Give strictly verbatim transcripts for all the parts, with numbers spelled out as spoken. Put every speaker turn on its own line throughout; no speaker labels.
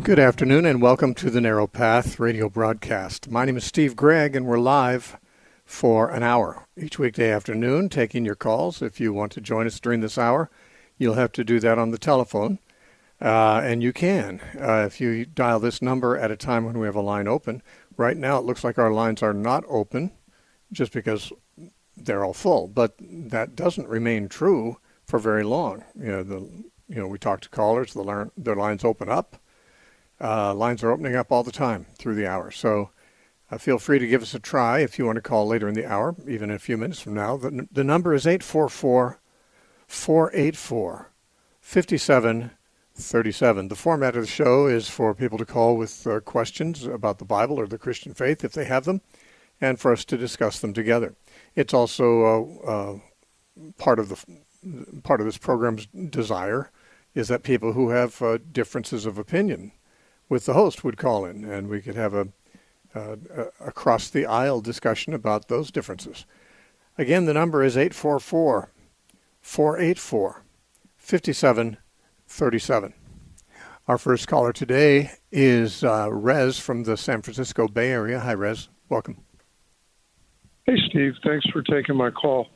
Good afternoon and welcome to the Narrow Path radio broadcast. My name is Steve Gregg and we're live for an hour each weekday afternoon taking your calls. If you want to join us during this hour, you'll have to do that on the telephone. Uh, and you can uh, if you dial this number at a time when we have a line open. Right now it looks like our lines are not open just because they're all full, but that doesn't remain true for very long. You know, the you know we talk to callers, the line, their lines open up. Uh, lines are opening up all the time through the hour. So uh, feel free to give us a try if you want to call later in the hour, even in a few minutes from now. The, the number is eight four four, four eight four, five seven three seven. The format of the show is for people to call with uh, questions about the Bible or the Christian faith, if they have them, and for us to discuss them together. It's also uh, uh, part of the part of this program's desire is that people who have uh, differences of opinion with the host would call in, and we could have a, a, a across-the-aisle discussion about those differences. Again, the number is eight four four, four eight four, five seven three seven. Our first caller today is uh, Rez from the San Francisco Bay Area. Hi, Rez. Welcome.
Hey, Steve. Thanks for taking my call.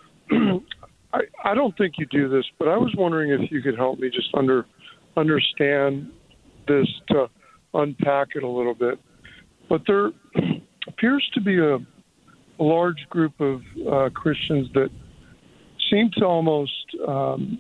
I, I don't think you do this, but I was wondering if you could help me just under understand this to unpack it a little bit. But there appears to be a, a large group of uh, Christians that seem to almost um,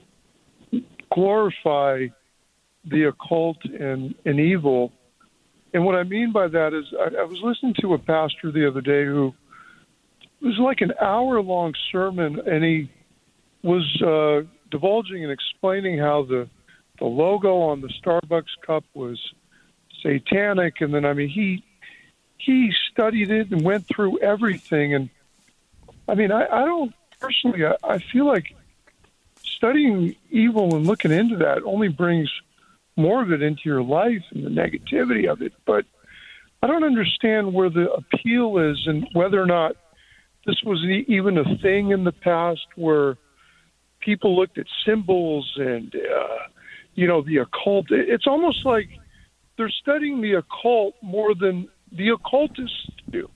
glorify the occult and, and evil. And what I mean by that is I, I was listening to a pastor the other day who it was like an hour-long sermon, and he was uh, divulging and explaining how the the logo on the Starbucks cup was satanic, and then I mean he he studied it and went through everything. And I mean I, I don't personally I, I feel like studying evil and looking into that only brings more of it into your life and the negativity of it. But I don't understand where the appeal is and whether or not this was even a thing in the past where people looked at symbols and, uh, you know, the occult. It's almost like they're studying the occult more than the occultists do.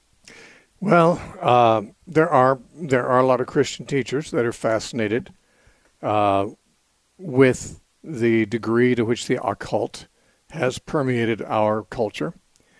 Well, uh, there are there are a lot of Christian teachers that are fascinated uh, with the degree to which the occult has permeated our culture,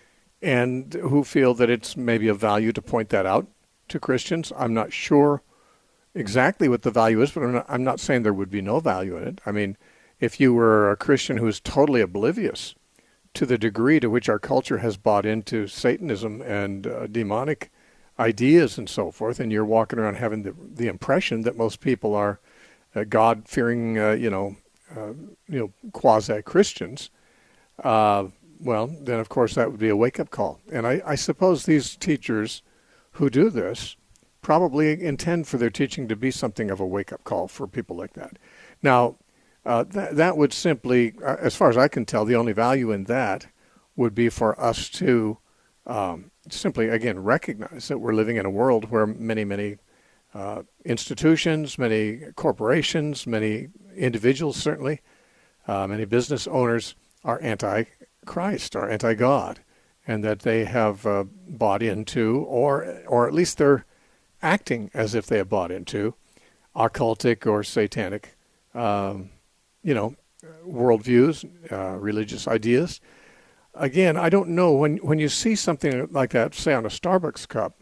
and who feel that it's maybe of value to point that out to Christians. I'm not sure exactly what the value is, but I'm not, I'm not saying there would be no value in it. I mean, if you were a Christian who is totally oblivious to the degree to which our culture has bought into Satanism and uh, demonic ideas and so forth, and you're walking around having the, the impression that most people are uh, God-fearing, uh, you know, uh, you know, quasi-Christians, uh, well, then of course that would be a wake-up call. And I, I suppose these teachers who do this probably intend for their teaching to be something of a wake-up call for people like that. Now, uh, th- that would simply, uh, as far as I can tell, the only value in that would be for us to um, simply, again, recognize that we're living in a world where many, many uh, institutions, many corporations, many individuals certainly, uh, many business owners are anti-Christ, are anti-God, and that they have uh, bought into, or or at least they're acting as if they have bought into, occultic or satanic, um, you know, worldviews, uh, religious ideas. Again, I don't know, when when you see something like that, say on a Starbucks cup,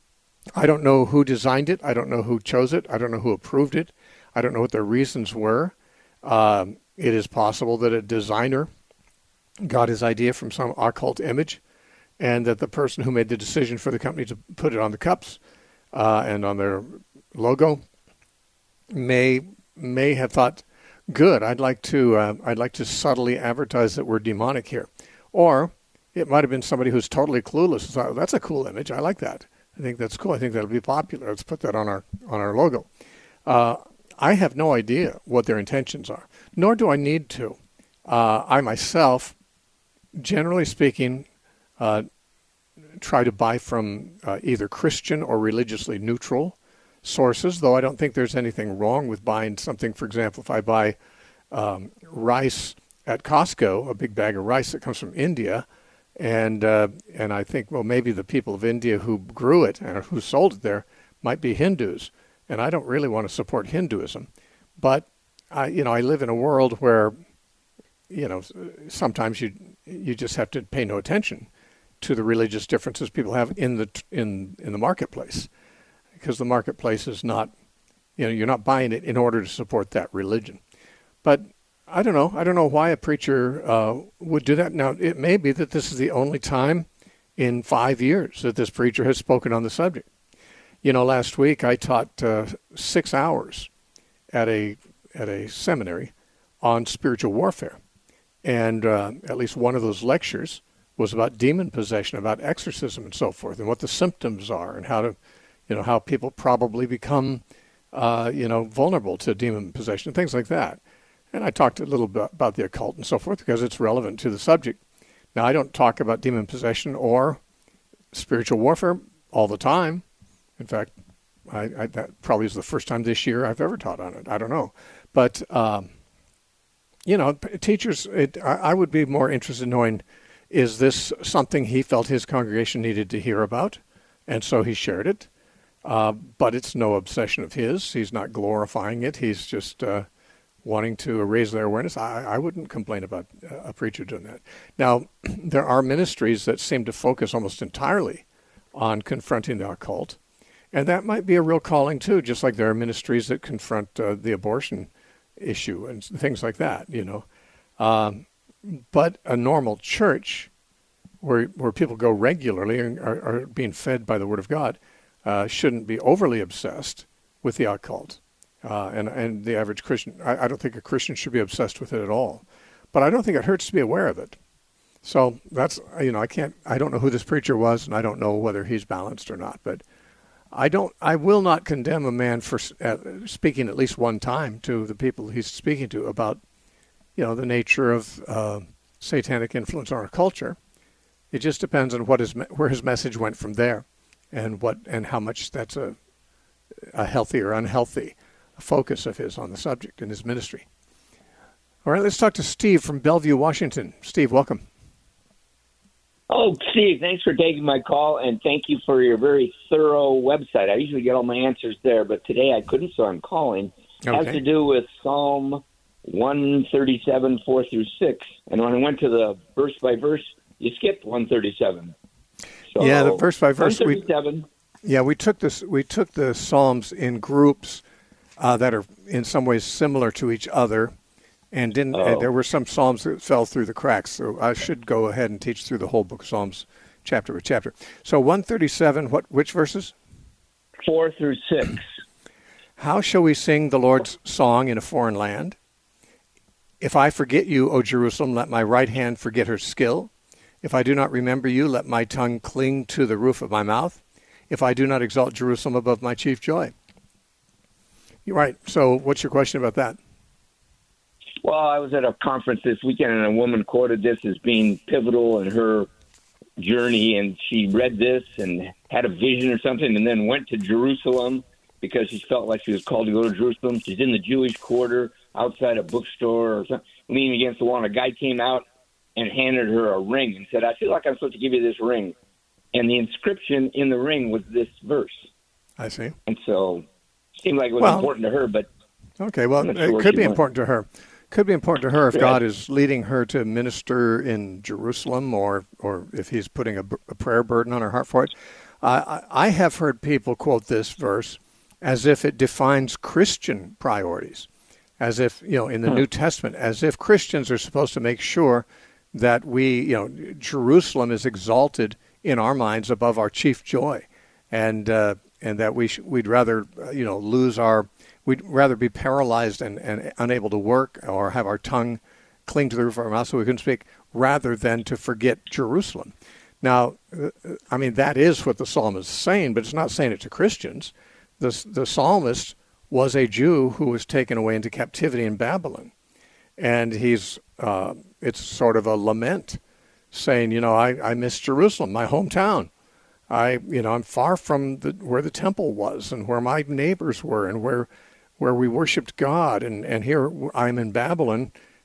I don't know who designed it. I don't know who chose it. I don't know who approved it. I don't know what their reasons were. Um, it is possible that a designer got his idea from some occult image, and that the person who made the decision for the company to put it on the cups uh, and on their logo may may have thought, "Good, I'd like to uh, I'd like to subtly advertise that we're demonic here," or it might have been somebody who's totally clueless and thought, "That's a cool image. I like that. I think that's cool. I think that'll be popular. Let's put that on our on our logo." Uh, I have no idea what their intentions are, nor do I need to. Uh, I myself, generally speaking, uh, try to buy from uh, either Christian or religiously neutral sources, though I don't think there's anything wrong with buying something. For example, if I buy um, rice at Costco a big bag of rice that comes from India, and uh, and I think, well, maybe the people of India who grew it and who sold it there might be Hindus, and I don't really want to support Hinduism, but I, you know, I live in a world where, you know, sometimes you you just have to pay no attention to the religious differences people have in the in in the marketplace, because the marketplace is not, you know, you're not buying it in order to support that religion. But I don't know. I don't know why a preacher uh, would do that. Now, it may be that this is the only time in five years that this preacher has spoken on the subject. You know, last week I taught uh, six hours at a at a seminary on spiritual warfare, and uh, at least one of those lectures was about demon possession, about exorcism, and so forth, and what the symptoms are, and how to, you know, how people probably become, uh, you know, vulnerable to demon possession, things like that. And I talked a little bit about the occult and so forth because it's relevant to the subject. Now, I don't talk about demon possession or spiritual warfare all the time. In fact, I, I, that probably is the first time this year I've ever taught on it. I don't know. But, um, you know, teachers, it, I, I would be more interested in knowing, is this something he felt his congregation needed to hear about? And so he shared it. Uh, but it's no obsession of his. He's not glorifying it. He's just uh, wanting to raise their awareness. I, I wouldn't complain about a preacher doing that. Now, there are ministries that seem to focus almost entirely on confronting the occult. And that might be a real calling, too, just like there are ministries that confront uh, the abortion issue and things like that, you know. Um, but a normal church where where people go regularly and are, are being fed by the Word of God uh, shouldn't be overly obsessed with the occult. Uh, and, and the average Christian, I, I don't think a Christian should be obsessed with it at all. But I don't think it hurts to be aware of it. So that's, you know, I can't, I don't know who this preacher was, and I don't know whether he's balanced or not, but I don't. I will not condemn a man for uh, speaking at least one time to the people he's speaking to about, you know, the nature of uh, satanic influence on our culture. It just depends on what his where his message went from there, and what and how much that's a a healthy or unhealthy focus of his on the subject in his ministry. All right, let's talk to Steve from Bellevue, Washington. Steve, welcome.
Oh, Steve, thanks for taking my call, and thank you for your very thorough website. I usually get all my answers there, but today I couldn't, so I'm calling. It
Okay.
has to do with Psalm one thirty-seven, four through six. And when I went to the verse by verse, you skipped one thirty-seven. So,
Yeah, the verse by verse. We,
one thirty-seven.
yeah, we took this. We took the Psalms in groups uh, that are in some ways similar to each other. And didn't
Oh.
uh, there were some Psalms that fell through the cracks. So I should go ahead and teach through the whole book of Psalms, chapter by chapter. So one thirty-seven, what? Which verses?
four through six.
How shall we sing the Lord's song in a foreign land? If I forget you, O Jerusalem, let my right hand forget her skill. If I do not remember you, let my tongue cling to the roof of my mouth. If I do not exalt Jerusalem above my chief joy. You're right. So what's your question about that?
Well, I was at a conference this weekend, and a woman quoted this as being pivotal in her journey, and she read this and had a vision or something, and then went to Jerusalem because she felt like she was called to go to Jerusalem. She's in the Jewish quarter outside a bookstore or something, leaning against the wall, and a guy came out and handed her a ring and said, I feel like I'm supposed to give you this ring. And the inscription in the ring was this verse.
I see.
And so it seemed like it was
Well,
important to her, but
Okay, well,
I'm not
it
sure where
could
she
be
went.
important to her. Could be important to her if
Yeah.
God is leading her to minister in Jerusalem, or or if He's putting a, a prayer burden on her heart for it. Uh, I, I have heard people quote this verse as if it defines Christian priorities, as if, you know, in the
Hmm.
New Testament, as if Christians are supposed to make sure that we, you know, Jerusalem is exalted in our minds above our chief joy, and uh, and that we sh- we'd rather, uh, you know, lose our We'd rather be paralyzed and, and unable to work, or have our tongue cling to the roof of our mouth so we couldn't speak, rather than to forget Jerusalem. Now, uh, I mean, that is what the psalmist is saying, but it's not saying it to Christians. The, the psalmist was a Jew who was taken away into captivity in Babylon. And he's uh, it's sort of a lament saying, you know, I, I miss Jerusalem, my hometown. I, you know, I'm far from the, where the temple was and where my neighbors were and where where we worshiped God, and, and here I'm in Babylon,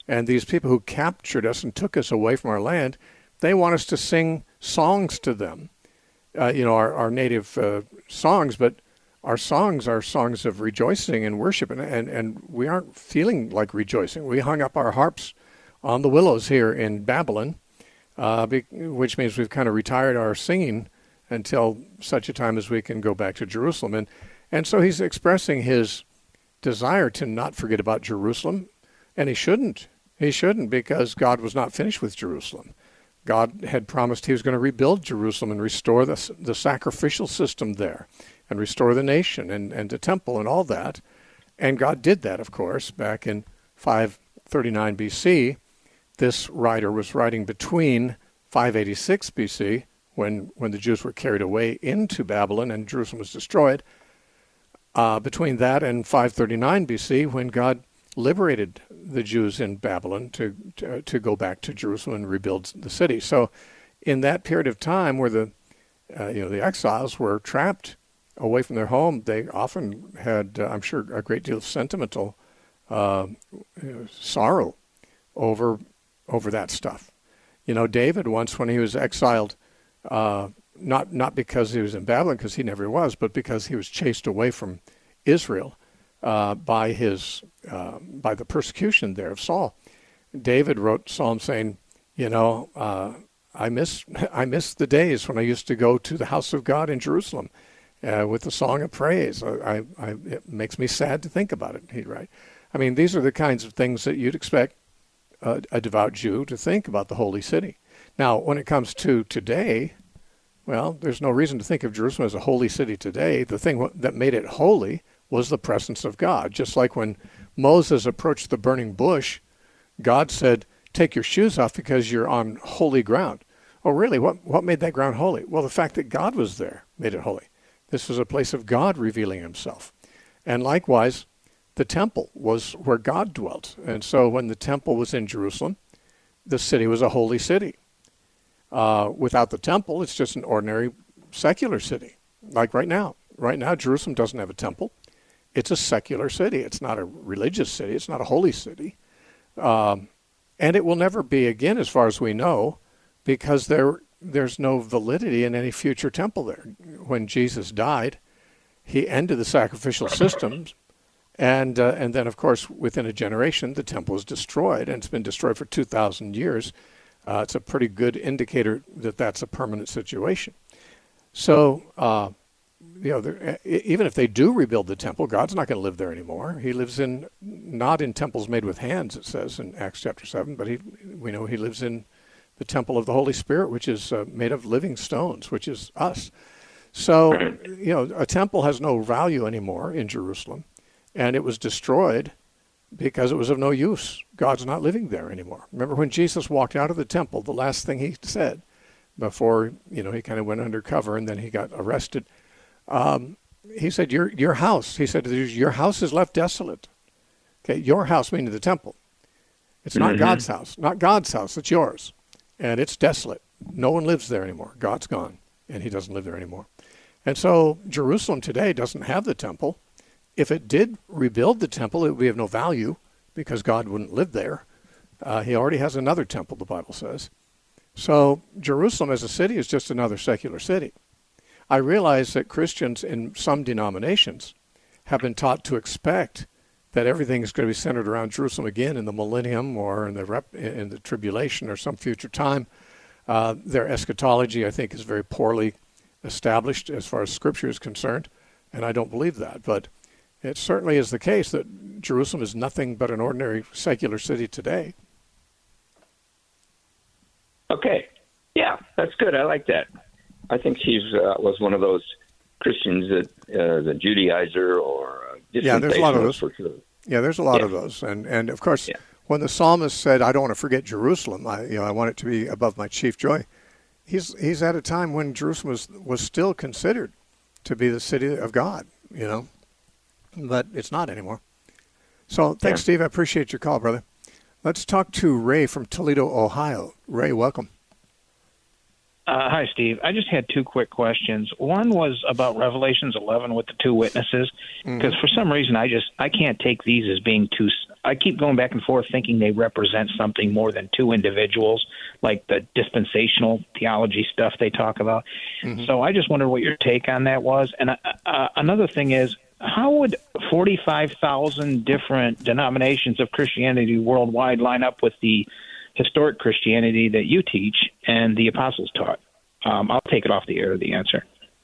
And these people who captured us and took us away from our land, they want us to sing songs to them, uh, you know, our, our native uh, songs, but our songs are songs of rejoicing and worship, and, and, and we aren't feeling like rejoicing. We hung up our harps on the willows here in Babylon, uh, be, which means we've kind of retired our singing until such a time as we can go back to Jerusalem. And, and so he's expressing his desire to not forget about Jerusalem, and he shouldn't. He shouldn't, because God was not finished with Jerusalem. God had promised he was going to rebuild Jerusalem and restore the, the sacrificial system there and restore the nation and, and the temple and all that. And God did that, of course, back in five thirty-nine B C. This writer was writing between five eighty-six B C, when, when the Jews were carried away into Babylon and Jerusalem was destroyed, uh, between that and five thirty-nine B C, when God liberated the Jews in Babylon to, to to go back to Jerusalem and rebuild the city. So in that period of time where the uh, you know the exiles were trapped away from their home, they often had, uh, I'm sure, a great deal of sentimental uh, you know, sorrow over over that stuff. You know, David once, when he was exiled, uh, not not because he was in Babylon, because he never was, but because he was chased away from Israel uh, by his uh, by the persecution there of Saul. David wrote Psalm saying, you know, uh, I miss I miss the days when I used to go to the house of God in Jerusalem uh, with the song of praise. I, I, it makes me sad to think about it, he'd write. I mean, these are the kinds of things that you'd expect a, a devout Jew to think about the holy city. Now, when it comes to today, well, there's no reason to think of Jerusalem as a holy city today. The thing that made it holy was the presence of God. Just like when Moses approached the burning bush, God said, take your shoes off because you're on holy ground. Oh, really? What what made that ground holy? Well, the fact that God was there made it holy. This was a place of God revealing himself. And likewise, the temple was where God dwelt. And so when the temple was in Jerusalem, the city was a holy city. Uh, without the temple, it's just an ordinary secular city, like right now. Right now, Jerusalem doesn't have a temple. It's a secular city. It's not a religious city. It's not a holy city. Um, and it will never be again, as far as we know, because there there's no validity in any future temple there. When Jesus died, he ended the sacrificial systems, and uh, and then, of course, within a generation, the temple was destroyed, and it's been destroyed for two thousand years. Uh, it's a pretty good indicator that that's a permanent situation. So, uh, you know, there, even if they do rebuild the temple, God's not going to live there anymore. He lives in, not in temples made with hands, it says in Acts chapter seven, but he, we know he lives in the temple of the Holy Spirit, which is uh, made of living stones, which is us. So, you know, a temple has no value anymore in Jerusalem, and it was destroyed because it was of no use. God's not living there anymore. Remember when Jesus walked out of the temple, the last thing he said before, you know, he kind of went undercover and then he got arrested. Um, he said, your your house, he said, your house is left desolate. Okay, your house, meaning the temple. It's not mm-hmm. God's house, not God's house, it's yours. And it's desolate. No one lives there anymore. God's gone, and he doesn't live there anymore. And so Jerusalem today doesn't have the temple. If it did rebuild the temple, it would be of no value because God wouldn't live there. Uh, he already has another temple, the Bible says. So Jerusalem as a city is just another secular city. I realize that Christians in some denominations have been taught to expect that everything is going to be centered around Jerusalem again in the millennium or in the rep, in the tribulation or some future time. Uh, their eschatology, I think, is very poorly established as far as Scripture is concerned, and I don't believe that. But it certainly is the case that Jerusalem is nothing but an ordinary secular city today.
Okay. Yeah, that's good. I like that. I think she uh, was one of those Christians that uh, the Judaizer or uh,
yeah, there's a lot of those.
Sure.
Yeah, there's a lot
yeah.
of those, and and of course,
yeah.
when the psalmist said, "I don't want to forget Jerusalem," I you know I want it to be above my chief joy. He's he's at a time when Jerusalem was was still considered to be the city of God, you know, but it's not anymore. So thanks, yeah. Steve. I appreciate your call, brother. Let's talk to Ray from Toledo, Ohio. Ray, welcome.
Uh, hi, Steve. I just had two quick questions. One was about Revelations eleven with the two witnesses, because mm-hmm. for some reason I just I can't take these as being two I keep going back and forth thinking they represent something more than two individuals, like the dispensational theology stuff they talk about. Mm-hmm. So I just wondered what your take on that was. And uh, uh, another thing is, how would forty-five thousand different denominations of Christianity worldwide line up with the historic Christianity that you teach and the apostles taught? Um, I'll take it off the air, the answer.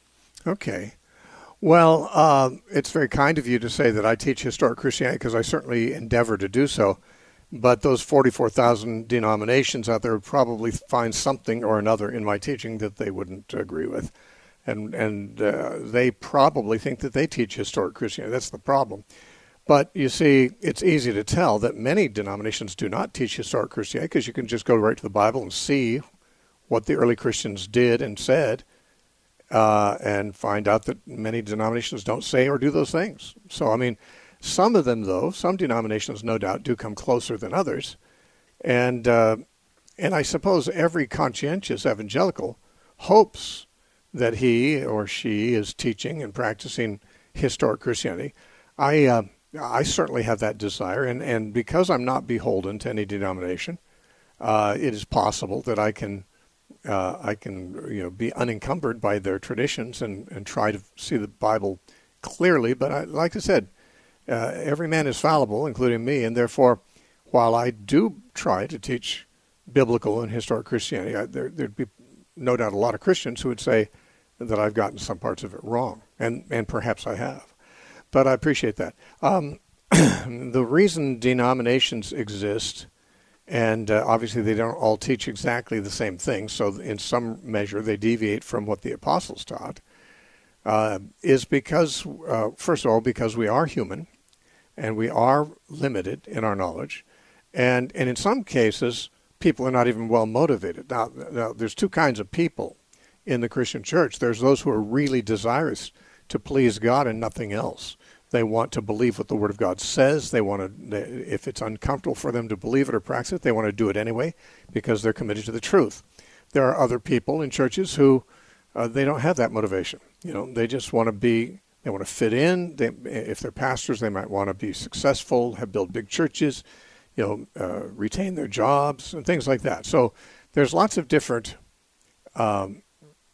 Okay. Well, uh, it's very kind of you to say that I teach historic Christianity, because I certainly endeavor to do so. But those forty-four thousand denominations out there would probably find something or another in my teaching that they wouldn't agree with. And and uh, they probably think that they teach historic Christianity. That's the problem. But you see, it's easy to tell that many denominations do not teach historic Christianity, because you can just go right to the Bible and see what the early Christians did and said, uh, and find out that many denominations don't say or do those things. So, I mean, some of them, though, some denominations, no doubt, do come closer than others. And, uh, and I suppose every conscientious evangelical hopes that he or she is teaching and practicing historic Christianity. I uh, I certainly have that desire, and, and because I'm not beholden to any denomination, uh, it is possible that I can uh, I can you know be unencumbered by their traditions and, and try to see the Bible clearly. But I, like I said, uh, every man is fallible, including me, and therefore, while I do try to teach biblical and historic Christianity, I, there, there'd be no doubt a lot of Christians who would say that I've gotten some parts of it wrong, and, and perhaps I have. But I appreciate that. Um, the reason denominations exist, and uh, obviously they don't all teach exactly the same thing, so in some measure they deviate from what the apostles taught, uh, is because, uh, first of all, because we are human, and we are limited in our knowledge, and, and in some cases, people are not even well motivated. Now, now, there's two kinds of people in the Christian church. There's those who are really desirous to please God and nothing else. They want to believe what the Word of God says. They want to, they, if it's uncomfortable for them to believe it or practice it, they want to do it anyway because they're committed to the truth. There are other people in churches who uh, they don't have that motivation. You know, they just want to be, they want to fit in. They, if they're pastors, they might want to be successful, have built big churches, you know, uh, retain their jobs and things like that. So there's lots of different um,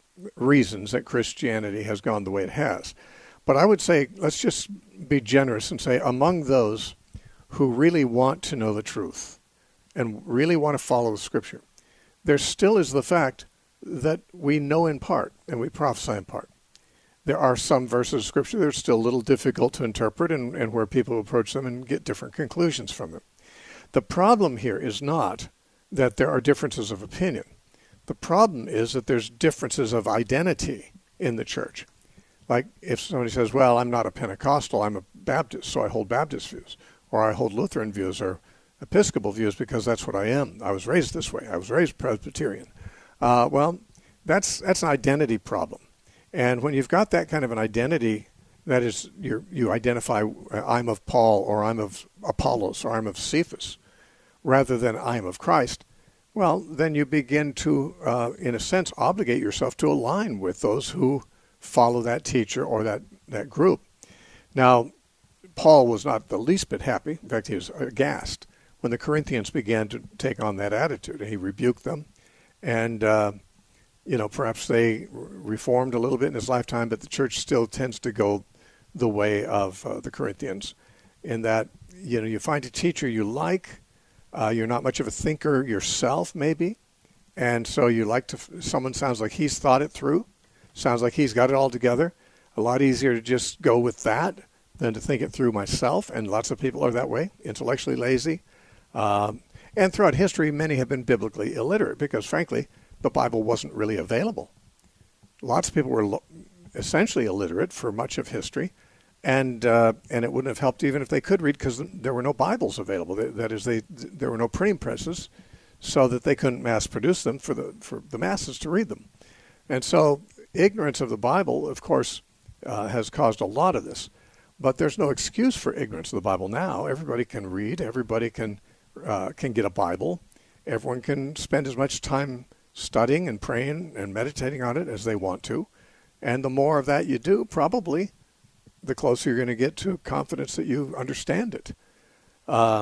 reasons that Christianity has gone the way it has. But I would say, let's just be generous and say, among those who really want to know the truth and really want to follow the Scripture, there still is the fact that we know in part and we prophesy in part. There are some verses of Scripture that are still a little difficult to interpret, and, and where people approach them and get different conclusions from them. The problem here is not that there are differences of opinion. The problem is that there's differences of identity in the church. Like if somebody says, well, I'm not a Pentecostal, I'm a Baptist, so I hold Baptist views, or I hold Lutheran views or Episcopal views because that's what I am. I was raised this way. I was raised Presbyterian. Uh, well, that's that's an identity problem. And when you've got that kind of an identity, that is, you you identify, I'm of Paul, or I'm of Apollos, or I'm of Cephas, rather than I'm of Christ, well, then you begin to, uh, in a sense, obligate yourself to align with those who follow that teacher or that, that group. Now, Paul was not the least bit happy. In fact, he was aghast when the Corinthians began to take on that attitude. He rebuked them, and uh, you know, perhaps they reformed a little bit in his lifetime, but the church still tends to go the way of uh, the Corinthians, in that, you know, you find a teacher you like, uh, you're not much of a thinker yourself, maybe, and so you like to, someone sounds like he's thought it through, sounds like he's got it all together. A lot easier to just go with that than to think it through myself, and lots of people are that way, intellectually lazy. Um, and throughout history, many have been biblically illiterate because, frankly, the Bible wasn't really available. Lots of people were lo- essentially illiterate for much of history, and uh, and it wouldn't have helped even if they could read, because there were no Bibles available. They, that is, they there were no printing presses, so that they couldn't mass produce them for the for the masses to read them. And so ignorance of the Bible, of course, uh, has caused a lot of this. But there's no excuse for ignorance of the Bible now. Everybody can read. Everybody can uh, can get a Bible. Everyone can spend as much time studying and praying and meditating on it as they want to. And the more of that you do, probably, the closer you're going to get to confidence that you understand it. Um,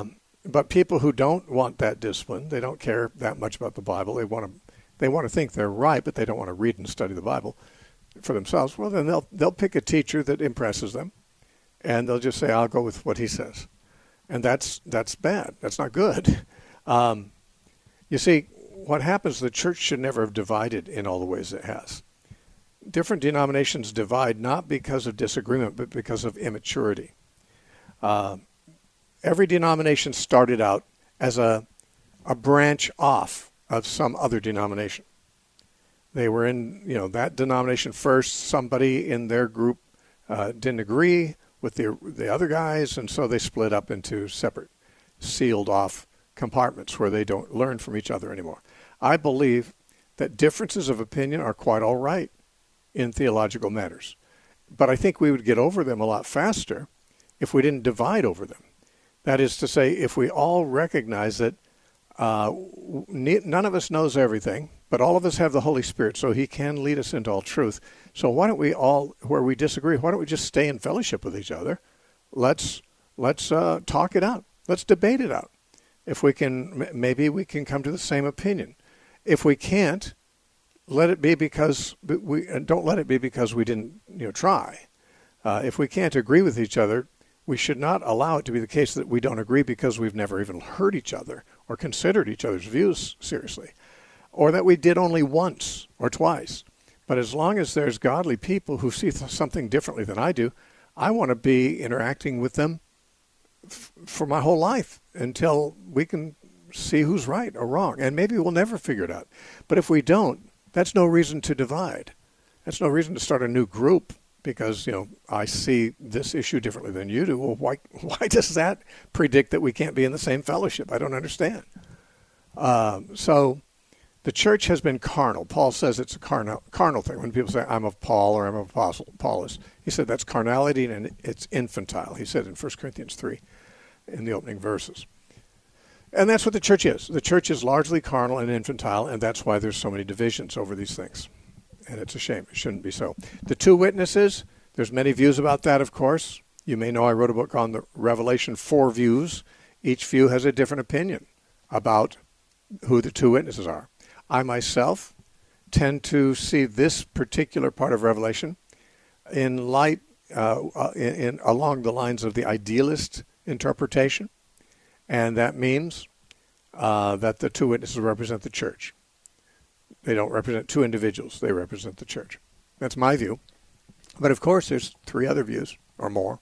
but people who don't want that discipline, they don't care that much about the Bible. They want to, they want to think they're right, but they don't want to read and study the Bible for themselves. Well, then they'll they'll pick a teacher that impresses them, and they'll just say, "I'll go with what he says," and that's that's bad. That's not good. Um, you see, what happens? The church should never have divided in all the ways it has. Different denominations divide not because of disagreement, but because of immaturity. Uh, every denomination started out as a a branch off of some other denomination. They were in, you know, that denomination first. Somebody in their group uh, didn't agree with the the other guys, and so they split up into separate, sealed off compartments where they don't learn from each other anymore. I believe that differences of opinion are quite all right in theological matters, but I think we would get over them a lot faster if we didn't divide over them. That is to say, if we all recognize that uh, none of us knows everything, but all of us have the Holy Spirit, so he can lead us into all truth. So why don't we all, where we disagree, why don't we just stay in fellowship with each other? Let's let's uh, talk it out. Let's debate it out. If we can, maybe we can come to the same opinion. If we can't, let it be because we don't let it be because we didn't, you know, try. Uh, if we can't agree with each other, we should not allow it to be the case that we don't agree because we've never even heard each other or considered each other's views seriously, or that we did only once or twice. But as long as there's godly people who see th- something differently than I do, I want to be interacting with them f- for my whole life until we can see who's right or wrong. And maybe we'll never figure it out. But if we don't, that's no reason to divide. That's no reason to start a new group because, you know, I see this issue differently than you do. Well, why why does that predict that we can't be in the same fellowship? I don't understand. Um, so the church has been carnal. Paul says it's a carnal, carnal thing. When people say, I'm of Paul or I'm of Apostle Paulus, he said that's carnality and it's infantile. He said in First Corinthians three in the opening verses. And that's what the church is. The church is largely carnal and infantile, and that's why there's so many divisions over these things. And it's a shame. It shouldn't be so. The two witnesses, there's many views about that, of course. You may know I wrote a book on the Revelation Four Views. Each view has a different opinion about who the two witnesses are. I myself tend to see this particular part of Revelation in light, uh, in, in along the lines of the idealist interpretation. And that means uh, that the two witnesses represent the church. They don't represent two individuals. They represent the church. That's my view. But, of course, there's three other views or more.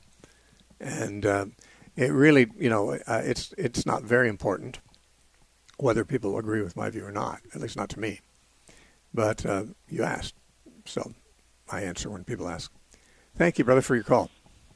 And uh, it really, you know, uh, it's it's not very important whether people agree with my view or not, at least not to me. But uh, you asked, so I answer when people ask. Thank you, brother, for your call.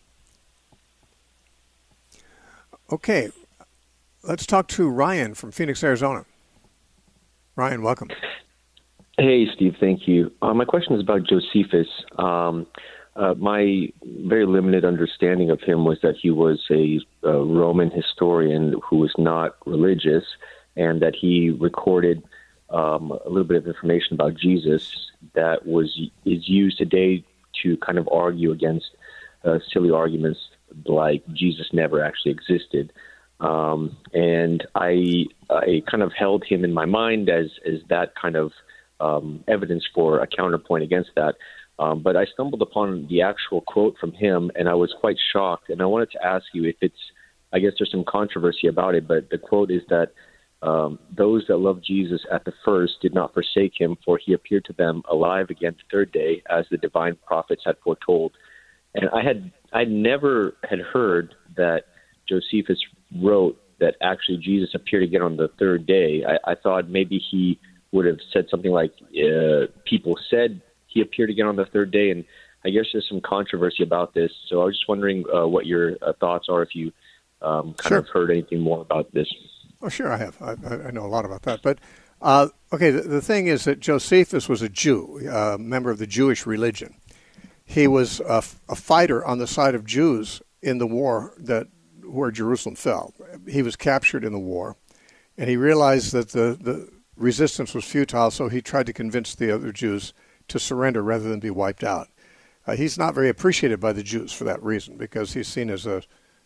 Okay. Let's talk to Ryan from Phoenix, Arizona. Ryan, welcome.
Hey, Steve. Thank you. Uh, my question is about Josephus. Um, uh, my very limited understanding of him was that he was a, a Roman historian who was not religious, and that he recorded um, a little bit of information about Jesus that was is used today to kind of argue against uh, silly arguments like Jesus never actually existed. Um, and I, I kind of held him in my mind as, as that kind of um, evidence for a counterpoint against that. Um, but I stumbled upon the actual quote from him, and I was quite shocked. And I wanted to ask you if it's, I guess there's some controversy about it, but the quote is that um, those that loved Jesus at the first did not forsake him, for he appeared to them alive again the third day, as the divine prophets had foretold. And I had I never had heard that Josephus wrote that actually Jesus appeared again on the third day. I, I thought maybe he would have said something like uh, people said he appeared again on the third day, and I guess there's some controversy about this. So I was just wondering uh, what your uh, thoughts are, if you um, kind
sure.
of heard anything more about this.
Oh, sure, I have. I, I know a lot about that. But, uh, okay, the, the thing is that Josephus was a Jew, a member of the Jewish religion. He was a, a fighter on the side of Jews in the war that where Jerusalem fell. He was captured in the war, and he realized that the, the resistance was futile, so he tried to convince the other Jews to surrender rather than be wiped out. Uh, he's not very appreciated by the Jews for that reason, because he's seen as a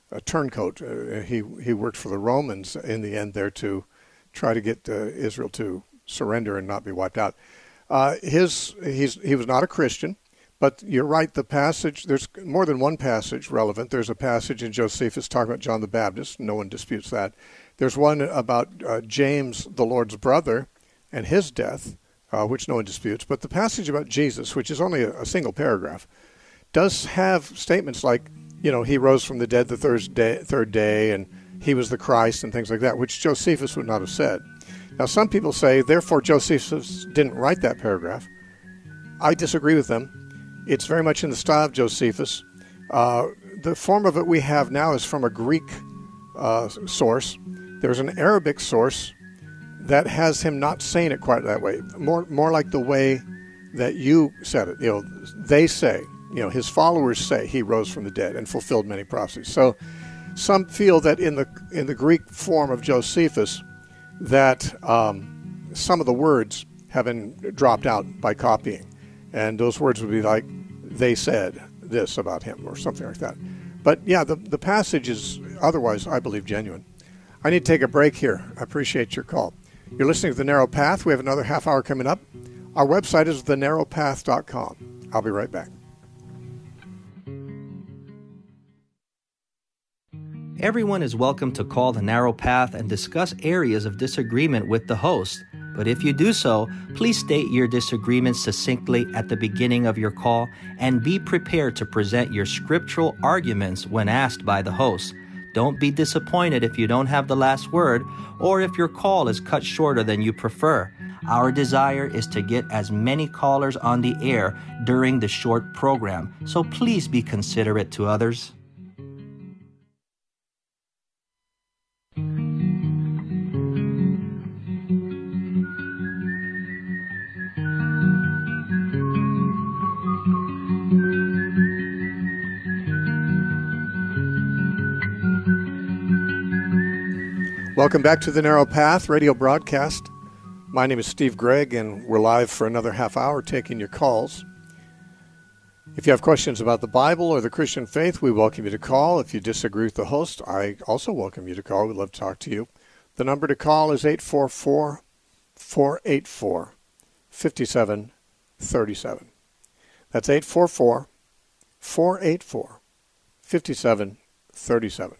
a turncoat. Uh, he he worked for the Romans in the end there to try to get uh, Israel to surrender and not be wiped out. Uh, his he's he was not a Christian, but you're right. The passage, there's more than one passage relevant. There's a passage in Josephus talking about John the Baptist. No one disputes that. There's one about uh, James, the Lord's brother, and his death, uh, which no one disputes. But the passage about Jesus, which is only a, a single paragraph, does have statements like, you know, he rose from the dead the third day, third day, and he was the Christ, and things like that, which Josephus would not have said. Now, some people say, therefore, Josephus didn't write that paragraph. I disagree with them. It's very much in the style of Josephus. Uh, the form of it we have now is from a Greek uh, source. There's an Arabic source that has him not saying it quite that way, more more like the way that you said it. You know, they say, you know, his followers say he rose from the dead and fulfilled many prophecies. So some feel that in the in the Greek form of Josephus, that um, some of the words have been dropped out by copying, and those words would be like, they said this about him, or something like that. But yeah, the the passage is otherwise, I believe, genuine. I need to take a break here. I appreciate your call. You're listening to The Narrow Path. We have another half hour coming up. Our website is the narrow path dot com. I'll be right back.
Everyone is welcome to call The Narrow Path and discuss areas of disagreement with the host. But if you do so, please state your disagreement succinctly at the beginning of your call and be prepared to present your scriptural arguments when asked by the host. Don't be disappointed if you don't have the last word or if your call is cut shorter than you prefer. Our desire is to get as many callers on the air during the short program, so please be considerate to others.
Welcome back to The Narrow Path radio broadcast. My name is Steve Gregg, and we're live for another half hour taking your calls. If you have questions about the Bible or the Christian faith, we welcome you to call. If you disagree with the host, I also welcome you to call. We'd love to talk to you. The number to call is eight four four, four eight four, five seven three seven. That's eight four four, four eight four, five seven three seven.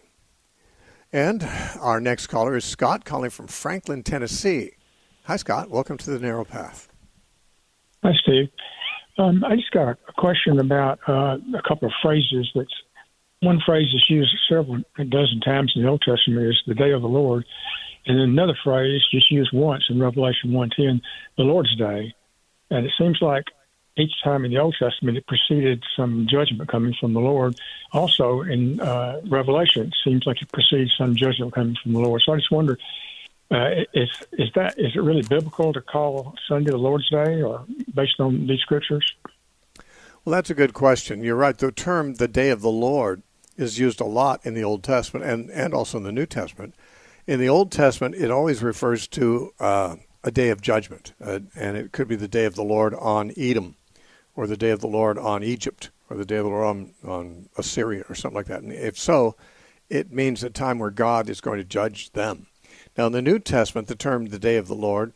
And our next caller is Scott, calling from Franklin, Tennessee. Hi, Scott. Welcome to The Narrow Path.
Hi, Steve. Um, I just got a question about uh, a couple of phrases. That's one phrase is used several, a dozen times in the Old Testament is the day of the Lord. And then another phrase just used once in Revelation one ten, the Lord's Day. And it seems like each time in the Old Testament it preceded some judgment coming from the Lord. Also in uh, Revelation, it seems like it precedes some judgment coming from the Lord. So I just wonder, uh, is is that is it really biblical to call Sunday the Lord's Day, or based on these scriptures?
Well, that's a good question. You're right. The term "the day of the Lord" is used a lot in the Old Testament and, and also in the New Testament. In the Old Testament, it always refers to uh, a day of judgment, uh, and it could be the day of the Lord on Edom, or the day of the Lord on Egypt, or the day of the Lord on, on Assyria, or something like that. And if so, it means a time where God is going to judge them. Now, in the New Testament, the term the day of the Lord,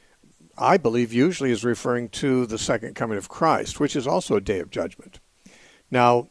I believe, usually is referring to the second coming of Christ, which is also a day of judgment. Now,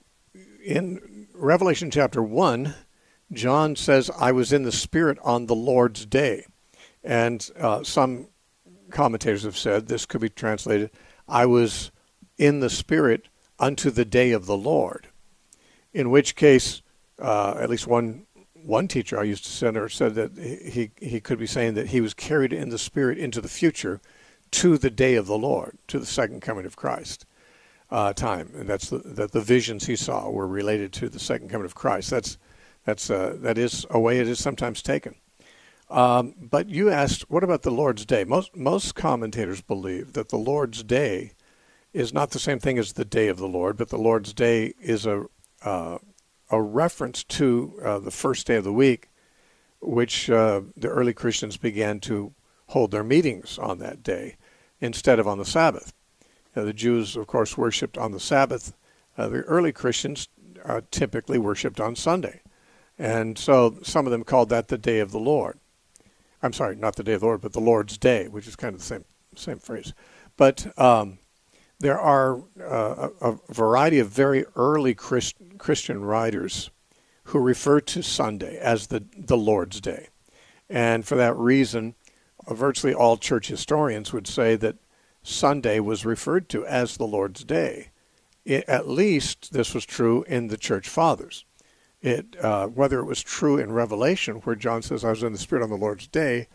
in Revelation chapter one, John says, I was in the Spirit on the Lord's day. And uh, some commentators have said, this could be translated, I was in the Spirit unto the day of the Lord. In which case, uh, at least one one teacher I used to center said that he he could be saying that he was carried in the Spirit into the future to the day of the Lord, to the second coming of Christ uh, time. And that's the, that the visions he saw were related to the second coming of Christ. That's that's uh, that is a way it is sometimes taken. Um, but you asked, what about the Lord's Day? Most most commentators believe that the Lord's Day is not the same thing as the day of the Lord, but the Lord's Day is a uh, a reference to uh, the first day of the week, which uh, the early Christians began to hold their meetings on that day instead of on the Sabbath. Now, the Jews, of course, worshipped on the Sabbath. Uh, the early Christians uh, typically worshipped on Sunday. And so some of them called that the day of the Lord. I'm sorry, not the day of the Lord, but the Lord's Day, which is kind of the same same phrase. But um, there are uh, a, a variety of very early Christ, Christian writers who refer to Sunday as the, the Lord's Day. And for that reason, uh, virtually all church historians would say that Sunday was referred to as the Lord's Day. It, at least this was true in the church fathers. It, uh, whether it was true in Revelation, where John says, I was in the Spirit on the Lord's day,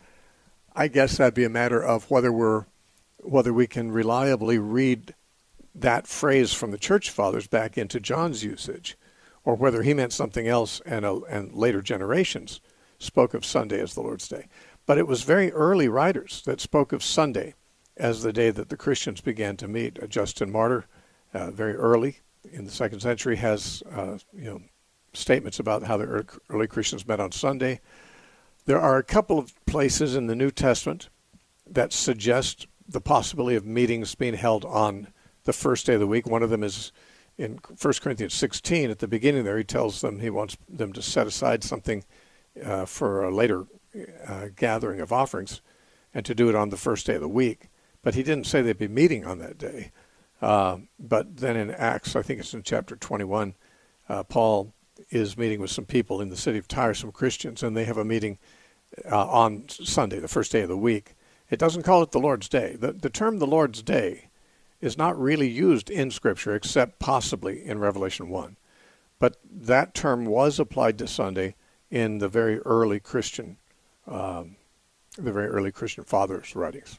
I guess that'd be a matter of whether we're, whether we can reliably read that phrase from the church fathers back into John's usage, or whether he meant something else and, uh, and later generations spoke of Sunday as the Lord's Day. But it was very early writers that spoke of Sunday as the day that the Christians began to meet. Uh, Justin Martyr, uh, very early in the second century, has uh, you know statements about how the early Christians met on Sunday. There are a couple of places in the New Testament that suggest the possibility of meetings being held on the first day of the week. One of them is in First Corinthians sixteen. At the beginning there, he tells them he wants them to set aside something uh, for a later uh, gathering of offerings and to do it on the first day of the week. But he didn't say they'd be meeting on that day. Uh, but then in Acts, I think it's in chapter twenty-one, uh, Paul is meeting with some people in the city of Tyre, some Christians, and they have a meeting uh, on Sunday, the first day of the week. It doesn't call it the Lord's Day. The, the term the Lord's Day is not really used in Scripture except possibly in Revelation one. But that term was applied to Sunday in the very early Christian, um, the very early Christian fathers' writings.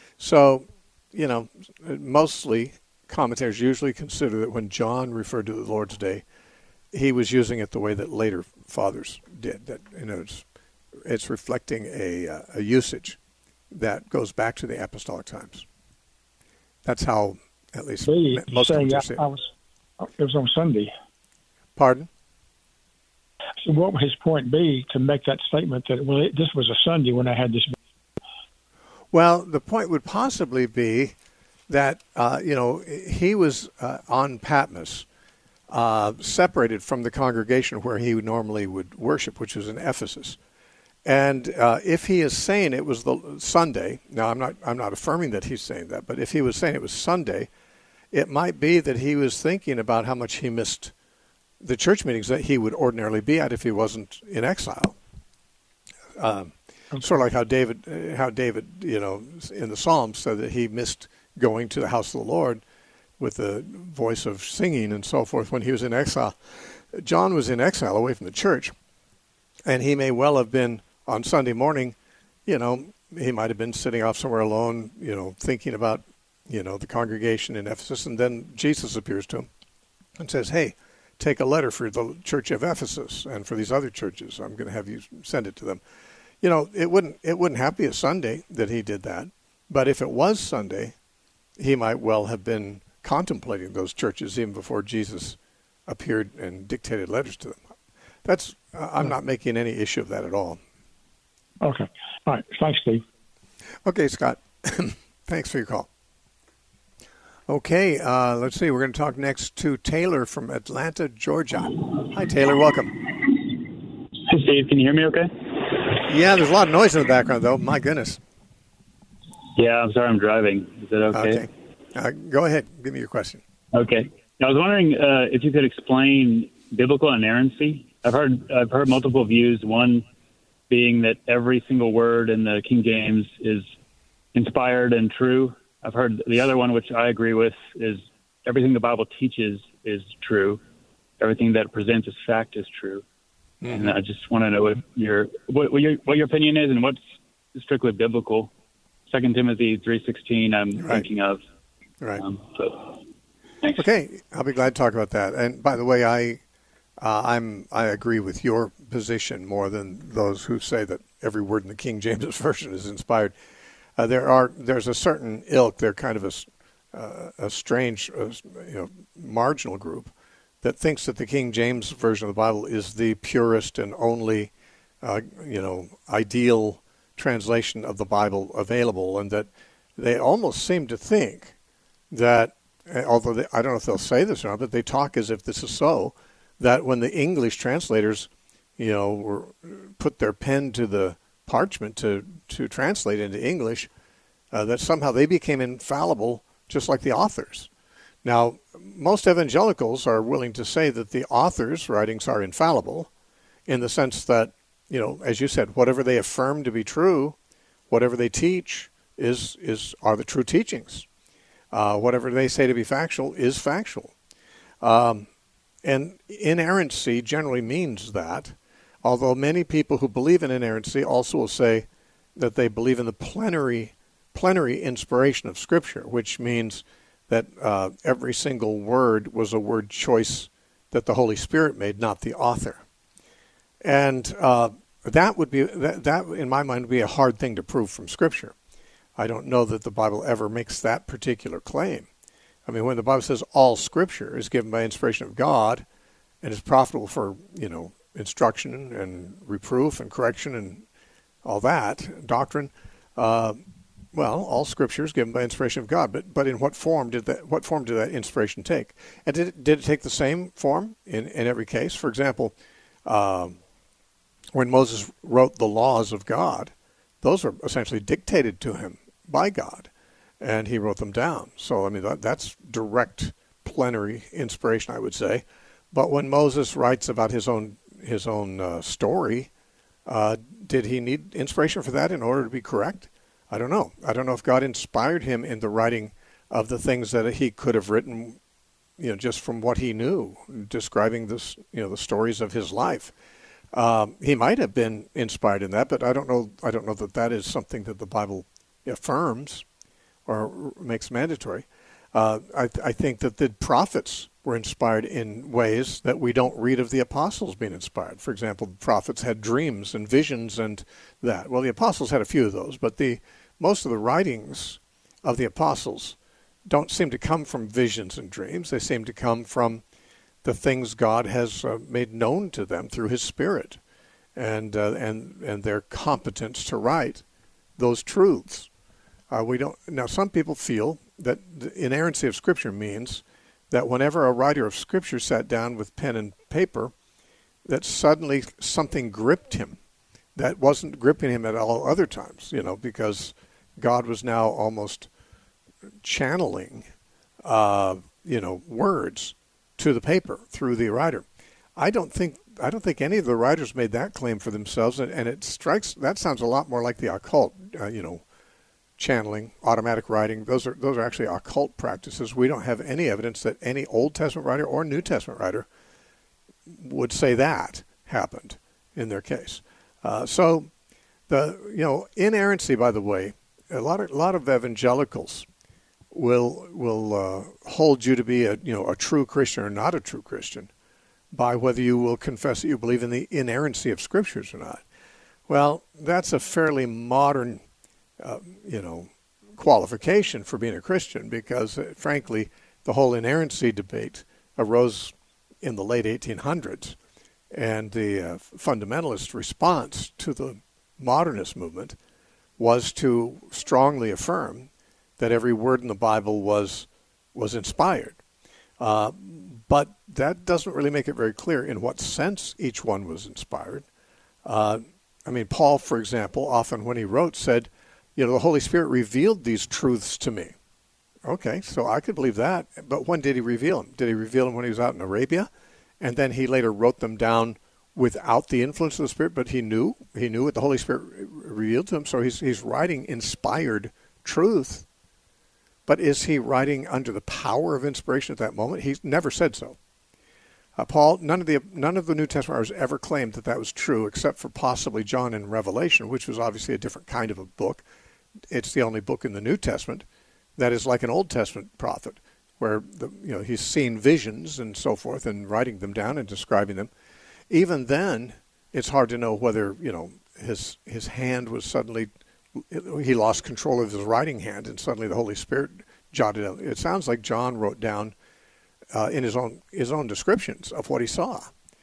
So, you know, mostly commentators usually consider that when John referred to the Lord's Day, he was using it the way that later fathers did. That, you know, it's, it's reflecting a, uh, a usage that goes back to the apostolic times. That's how, at least,
B,
most
saying
commentators see it.
I was, it was on Sunday.
Pardon?
So what would his point be to make that statement that, well, it, this was a Sunday when I had this?
Well, the point would possibly be that, uh, you know, he was uh, on Patmos, uh, separated from the congregation where he normally would worship, which was in Ephesus. And uh, if he is saying it was the Sunday, now I'm not I'm not affirming that he's saying that, but if he was saying it was Sunday, it might be that he was thinking about how much he missed the church meetings that he would ordinarily be at if he wasn't in exile. Um, sort of like how David, how David, you know, in the Psalms said that he missed going to the house of the Lord with the voice of singing and so forth when he was in exile. John was in exile away from the church, and he may well have been on Sunday morning, you know, he might have been sitting off somewhere alone, you know, thinking about, you know, the congregation in Ephesus, and then Jesus appears to him and says, hey, take a letter for the church of Ephesus and for these other churches. I'm going to have you send it to them. You know, it wouldn't it wouldn't have to be a Sunday that he did that, but if it was Sunday, he might well have been contemplating those churches even before Jesus appeared and dictated letters to them. That's uh, I'm not making any issue of that at all.
Okay. All right. Thanks, Steve.
Okay, Scott. Thanks for your call. Okay, uh, let's see. We're going to talk next to Taylor from Atlanta, Georgia. Hi, Taylor. Welcome.
Hey, Steve. Can you hear me okay?
Yeah, there's a lot of noise in the background, though. My goodness.
Yeah, I'm sorry. I'm driving. Is that okay?
Okay. Uh, go ahead. Give me your question.
Okay. I was wondering uh, if you could explain biblical inerrancy. I've heard I've heard multiple views. One being that every single word in the King James is inspired and true. I've heard the other one, which I agree with, is everything the Bible teaches is true. Everything that presents as fact is true. Mm-hmm. And I just want to know what your what, what your what your opinion is and what's strictly biblical. Second Timothy three sixteen. I'm right. thinking of.
Right.
Um, so,
okay, I'll be glad to talk about that. And by the way, I uh, I'm I agree with your position more than those who say that every word in the King James version is inspired. Uh, there are there's a certain ilk. They're kind of a uh, a strange, uh, you know, marginal group that thinks that the King James version of the Bible is the purest and only, uh, you know, ideal translation of the Bible available, and that they almost seem to think that, although they, I don't know if they'll say this or not, but they talk as if this is so, that when the English translators you know, were, put their pen to the parchment to, to translate into English, uh, that somehow they became infallible just like the authors. Now, most evangelicals are willing to say that the authors' writings are infallible in the sense that, you know, as you said, whatever they affirm to be true, whatever they teach is is are the true teachings. Uh, whatever they say to be factual is factual. Um, and inerrancy generally means that, although many people who believe in inerrancy also will say that they believe in the plenary plenary inspiration of Scripture, which means that uh, every single word was a word choice that the Holy Spirit made, not the author. And uh, that would be that, that, in my mind, would be a hard thing to prove from Scripture. I don't know that the Bible ever makes that particular claim. I mean, when the Bible says all Scripture is given by inspiration of God and is profitable for, you know, instruction and reproof and correction and all that, doctrine, uh, well, all Scripture is given by inspiration of God. But but in what form did that what form did that inspiration take? And did it, did it take the same form in, in every case? For example, um, when Moses wrote the laws of God, those were essentially dictated to him by God, and he wrote them down. So, I mean, that, that's direct plenary inspiration, I would say. But when Moses writes about his own his own uh, story, uh, did he need inspiration for that in order to be correct? I don't know. I don't know if God inspired him in the writing of the things that he could have written, you know, just from what he knew, describing this, you know, the stories of his life. Um, he might have been inspired in that, but I don't know. I don't know that that is something that the Bible affirms or makes mandatory. Uh, I, th- I think that the prophets were inspired in ways that we don't read of the apostles being inspired. For example, the prophets had dreams and visions and that. Well, the apostles had a few of those, but the most of the writings of the apostles don't seem to come from visions and dreams. They seem to come from the things God has uh, made known to them through His Spirit, and uh, and and their competence to write those truths. Uh, we don't now. Some people feel that the inerrancy of Scripture means that whenever a writer of Scripture sat down with pen and paper, that suddenly something gripped him that wasn't gripping him at all other times. You know, because God was now almost channeling, uh, you know, words to the paper through the writer. I don't think I don't think any of the writers made that claim for themselves, and, and it strikes that sounds a lot more like the occult, uh, you know, channeling, automatic writing. Those are those are actually occult practices. We don't have any evidence that any Old Testament writer or New Testament writer would say that happened in their case. Uh, so the you know inerrancy, by the way, a lot of a lot of evangelicals will will uh, hold you to be a you know a true Christian or not a true Christian by whether you will confess that you believe in the inerrancy of Scriptures or not. Well, that's a fairly modern uh, you know qualification for being a Christian, because uh, frankly the whole inerrancy debate arose in the late eighteen hundreds, and the uh, fundamentalist response to the modernist movement was to strongly affirm that every word in the Bible was was inspired. Uh, but that doesn't really make it very clear in what sense each one was inspired. Uh, I mean, Paul, for example, often when he wrote said, you know, the Holy Spirit revealed these truths to me. Okay, so I could believe that. But when did he reveal them? Did he reveal them when he was out in Arabia? And then he later wrote them down without the influence of the Spirit, but he knew. He knew what the Holy Spirit revealed to him. So he's he's writing inspired truth. But is he writing under the power of inspiration at that moment? He's never said so. Uh, Paul, none of the none of the New Testament writers ever claimed that that was true, except for possibly John in Revelation, which was obviously a different kind of a book. It's the only book in the New Testament that is like an Old Testament prophet, where the, you know he's seen visions and so forth and writing them down and describing them. Even then, it's hard to know whether you know his his hand was suddenly. He lost control of his writing hand, and suddenly the Holy Spirit jotted out. It sounds like John wrote down uh, in his own his own descriptions of what he saw.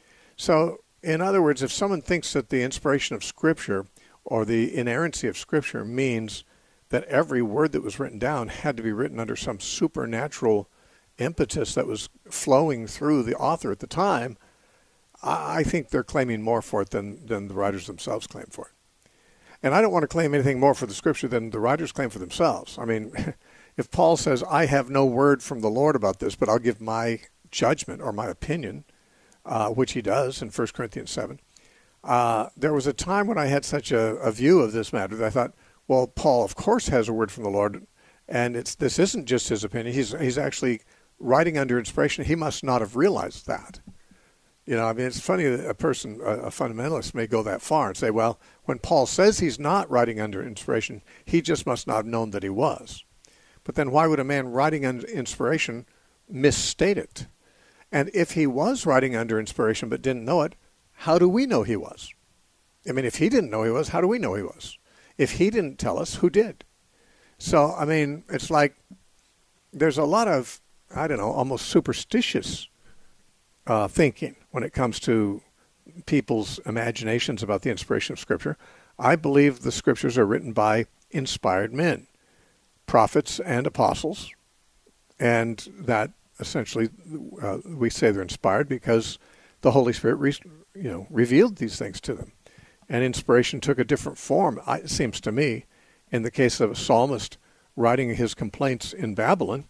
So, in other words, if someone thinks that the inspiration of Scripture or the inerrancy of Scripture means that every word that was written down had to be written under some supernatural impetus that was flowing through the author at the time, I think they're claiming more for it than, than the writers themselves claim for it. And I don't want to claim anything more for the Scripture than the writers claim for themselves. I mean, if Paul says, I have no word from the Lord about this, but I'll give my judgment or my opinion, uh, which he does in First Corinthians seven, uh, there was a time when I had such a, a view of this matter that I thought, well, Paul, of course, has a word from the Lord, and it's this isn't just his opinion. He's, he's actually writing under inspiration. He must not have realized that. You know, I mean, it's funny that a person, a, a fundamentalist, may go that far and say, well, when Paul says he's not writing under inspiration, he just must not have known that he was. But then why would a man writing under inspiration misstate it? And if he was writing under inspiration but didn't know it, how do we know he was? I mean, if he didn't know he was, how do we know he was? If he didn't tell us, who did? So, I mean, it's like there's a lot of, I don't know, almost superstitious Uh, thinking when it comes to people's imaginations about the inspiration of Scripture. I believe the Scriptures are written by inspired men, prophets and apostles, and that essentially uh, we say they're inspired because the Holy Spirit re- you know, revealed these things to them. And inspiration took a different form, it seems to me, in the case of a psalmist writing his complaints in Babylon,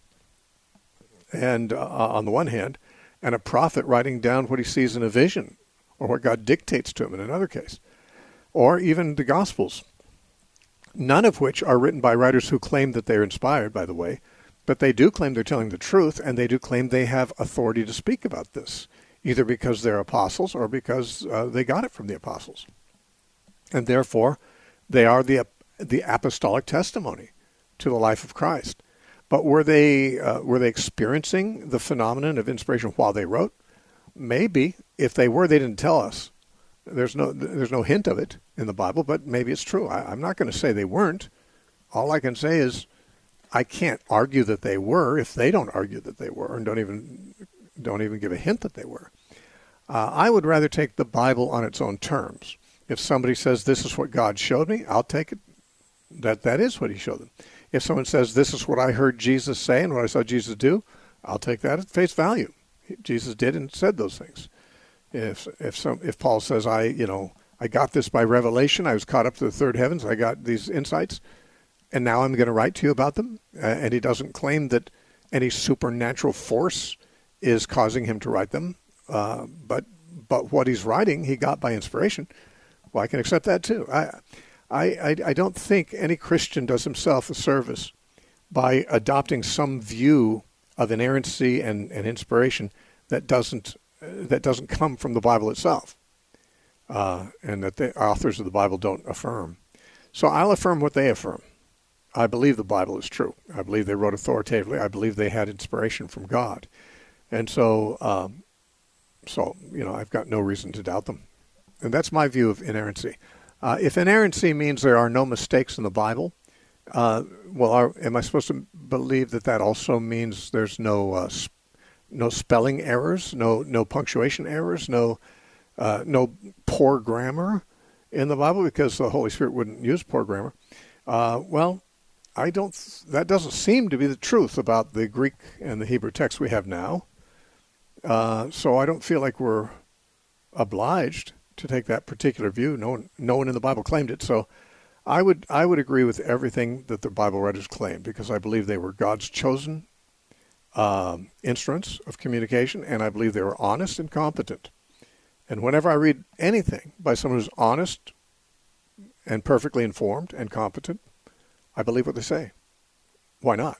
and uh, on the one hand, and a prophet writing down what he sees in a vision or what God dictates to him in another case, or even the Gospels, none of which are written by writers who claim that they're inspired, by the way, but they do claim they're telling the truth, and they do claim they have authority to speak about this, either because they're apostles or because uh, they got it from the apostles. And therefore, they are the the apostolic testimony to the life of Christ. But were they uh, were they experiencing the phenomenon of inspiration while they wrote? Maybe. If they were, they didn't tell us. There's no there's no hint of it in the Bible, but maybe it's true. I, I'm not going to say they weren't. All I can say is I can't argue that they were if they don't argue that they were and don't even don't even give a hint that they were. Uh, I would rather take the Bible on its own terms. If somebody says this is what God showed me, I'll take it. That that is what he showed them. If someone says, this is what I heard Jesus say and what I saw Jesus do, I'll take that at face value. Jesus did and said those things. If if some if Paul says, I you know I got this by revelation, I was caught up to the third heavens, I got these insights, and now I'm going to write to you about them, uh, and he doesn't claim that any supernatural force is causing him to write them, uh, but but what he's writing he got by inspiration. Well, I can accept that too. I. I, I, I don't think any Christian does himself a service by adopting some view of inerrancy and, and inspiration that doesn't uh, that doesn't come from the Bible itself, uh, and that the authors of the Bible don't affirm. So I'll affirm what they affirm. I believe the Bible is true. I believe they wrote authoritatively. I believe they had inspiration from God, and so um, so you know I've got no reason to doubt them, and that's my view of inerrancy. Uh, if inerrancy means there are no mistakes in the Bible, uh, well, are, am I supposed to believe that that also means there's no uh, sp- no spelling errors, no no punctuation errors, no uh, no poor grammar in the Bible because the Holy Spirit wouldn't use poor grammar? Uh, well, I don't. That doesn't seem to be the truth about the Greek and the Hebrew text we have now. Uh, so I don't feel like we're obliged to take that particular view. No one, no one in the Bible claimed it. So I would I would agree with everything that the Bible writers claimed because I believe they were God's chosen um, instruments of communication, and I believe they were honest and competent. And whenever I read anything by someone who's honest and perfectly informed and competent, I believe what they say. Why not?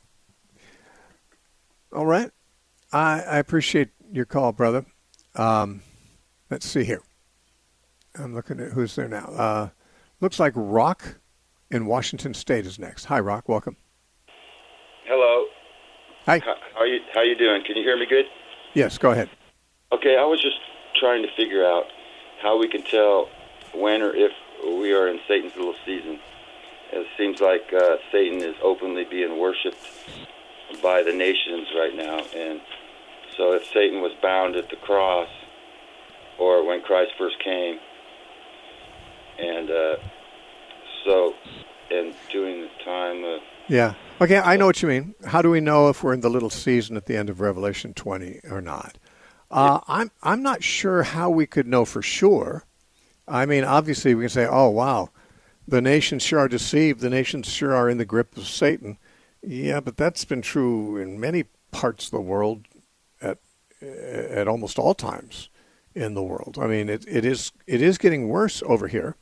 All right. I, I appreciate your call, brother. Um, let's see here. I'm looking at who's there now. Uh, looks like Rock in Washington State is next. Hi, Rock. Welcome.
Hello.
Hi.
How, how are you? How you doing? Can you hear me good?
Yes. Go ahead.
Okay. I was just trying to figure out how we can tell when or if we are in Satan's little season. It seems like uh, Satan is openly being worshipped by the nations right now, and so if Satan was bound at the cross, or when Christ first came. And uh, so, and during the time of...
Yeah. Okay, I know what you mean. How do we know if we're in the little season at the end of Revelation twenty or not? Uh, I'm I'm not sure how we could know for sure. I mean, obviously we can say, oh, wow, the nations sure are deceived. The nations sure are in the grip of Satan. Yeah, but that's been true in many parts of the world at at almost all times in the world. I mean, it, it is it is getting worse over here.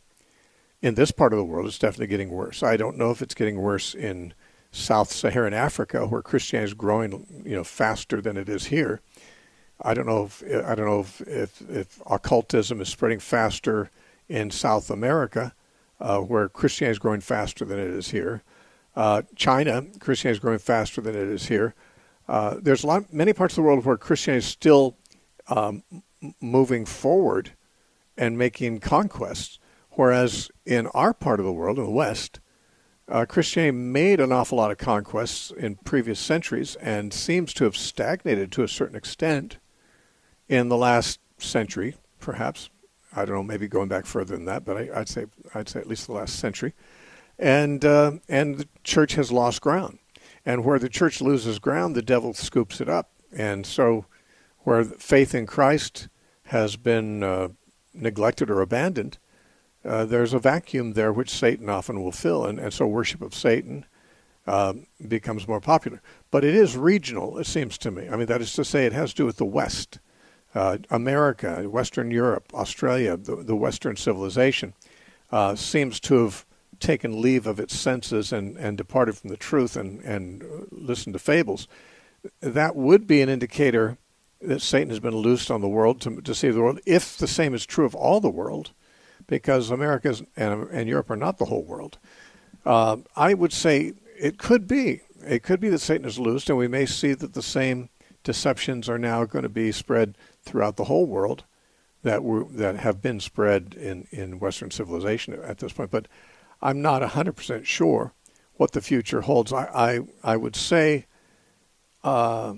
In this part of the world, it's definitely getting worse. I don't know if it's getting worse in South Saharan Africa, where Christianity is growing, you know, faster than it is here. I don't know if I don't know if if, if occultism is spreading faster in South America, uh, where Christianity is growing faster than it is here. Uh, China, Christianity is growing faster than it is here. Uh, there's a lot, many parts of the world where Christianity is still um, moving forward and making conquests. Whereas in our part of the world, in the West, uh, Christianity made an awful lot of conquests in previous centuries and seems to have stagnated to a certain extent in the last century, perhaps. I don't know, maybe going back further than that, but I, I'd say I'd say at least the last century. And uh, and the church has lost ground. And where the church loses ground, the devil scoops it up. And so where faith in Christ has been uh, neglected or abandoned, Uh, there's a vacuum there which Satan often will fill, and, and so worship of Satan uh, becomes more popular. But it is regional, it seems to me. I mean, that is to say, it has to do with the West, uh, America, Western Europe, Australia, the, the Western civilization uh, seems to have taken leave of its senses and, and departed from the truth and, and listened to fables. That would be an indicator that Satan has been loosed on the world to deceive the world, if the same is true of all the world, because America and, and Europe are not the whole world. Uh, I would say it could be. It could be that Satan is loosed, and we may see that the same deceptions are now going to be spread throughout the whole world that were that have been spread in, in Western civilization at this point. But I'm not one hundred percent sure what the future holds. I, I, I would say uh,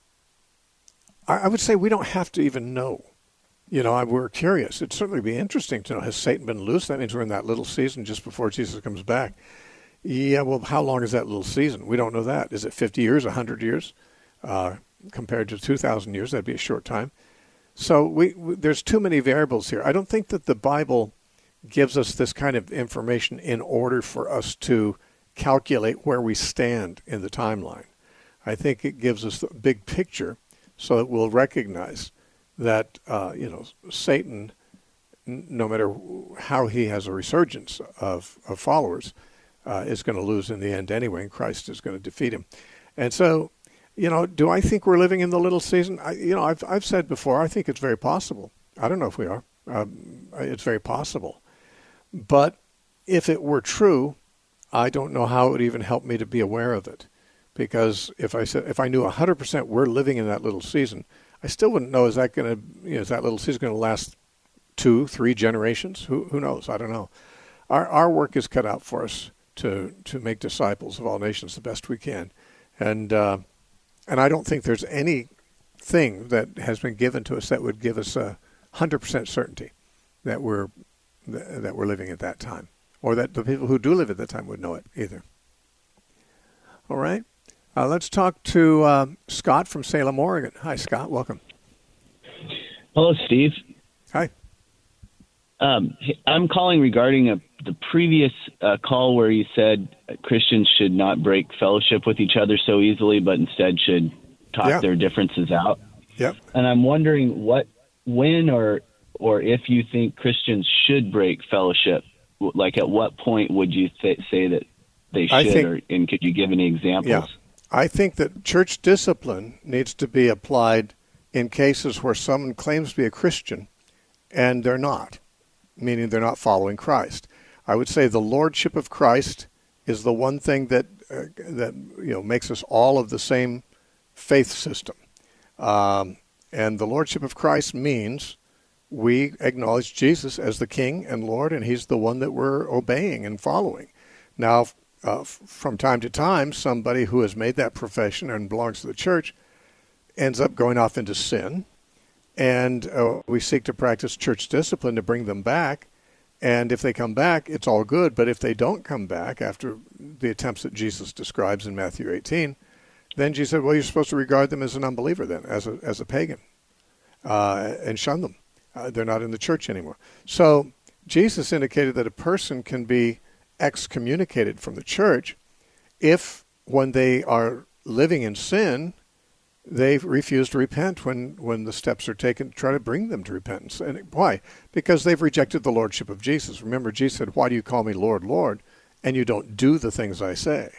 I, I would say we don't have to even know. You know, we're curious. It'd certainly be interesting to know, has Satan been loose? That means we're in that little season just before Jesus comes back. Yeah, well, how long is that little season? We don't know that. Is it fifty years, one hundred years? Uh, compared to two thousand years, that'd be a short time. So we, we there's too many variables here. I don't think that the Bible gives us this kind of information in order for us to calculate where we stand in the timeline. I think it gives us the big picture so that we'll recognize that, uh, you know, Satan, n- no matter how he has a resurgence of, of followers, uh, is going to lose in the end anyway, and Christ is going to defeat him. And so, you know, do I think we're living in the little season? I, you know, I've I've said before, I think it's very possible. I don't know if we are. Um, it's very possible. But if it were true, I don't know how it would even help me to be aware of it. Because if I said, if I knew one hundred percent we're living in that little season, I still wouldn't know, is that going to, you know, is that little season going to last two, three generations? Who who knows? I don't know. Our our work is cut out for us to to make disciples of all nations the best we can, and uh, and I don't think there's anything that has been given to us that would give us a hundred percent certainty that we're that we're living at that time, or that the people who do live at that time would know it either. All right. Uh, let's talk to uh, Scott from Salem, Oregon. Hi, Scott. Welcome.
Hello, Steve.
Hi.
Um, I'm calling regarding a, the previous uh, call where you said Christians should not break fellowship with each other so easily, but instead should talk yeah. their differences out.
Yep.
And I'm wondering what, when, or or if you think Christians should break fellowship. Like, at what point would you th- say that they should? Think, or, and could you give any examples?
Yeah. I think that church discipline needs to be applied in cases where someone claims to be a Christian and they're not, meaning they're not following Christ. I would say the lordship of Christ is the one thing that uh, that you know makes us all of the same faith system. Um, and the lordship of Christ means we acknowledge Jesus as the King and Lord, and he's the one that we're obeying and following. Now, Uh, f- from time to time, somebody who has made that profession and belongs to the church ends up going off into sin, and uh, we seek to practice church discipline to bring them back. And if they come back, it's all good. But if they don't come back after the attempts that Jesus describes in Matthew eighteen, then Jesus said, well, you're supposed to regard them as an unbeliever then, as a as a pagan. uh, and shun them. Uh, they're not in the church anymore. So Jesus indicated that a person can be excommunicated from the church if, when they are living in sin, they refuse to repent when, when the steps are taken to try to bring them to repentance. And why? Because they've rejected the lordship of Jesus. Remember, Jesus said, "Why do you call me Lord, Lord, and you don't do the things I say?"